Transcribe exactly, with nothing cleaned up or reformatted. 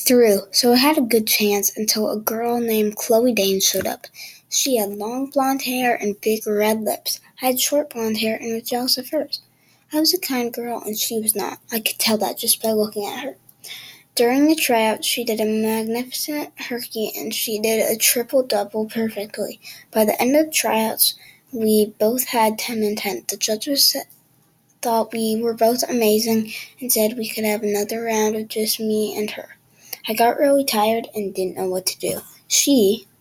through, so I had a good chance until a girl named Chloe Dane showed up. She had long blonde hair and big red lips. I had short blonde hair and was jealous of hers. I was a kind girl, and she was not. I could tell that just by looking at her. During the tryout, she did a magnificent herky, and she did a triple-double perfectly. By the end of the tryouts, we both had ten and ten. The judges thought we were both amazing and said we could have another round of just me and her. I got really tired and didn't know what to do. She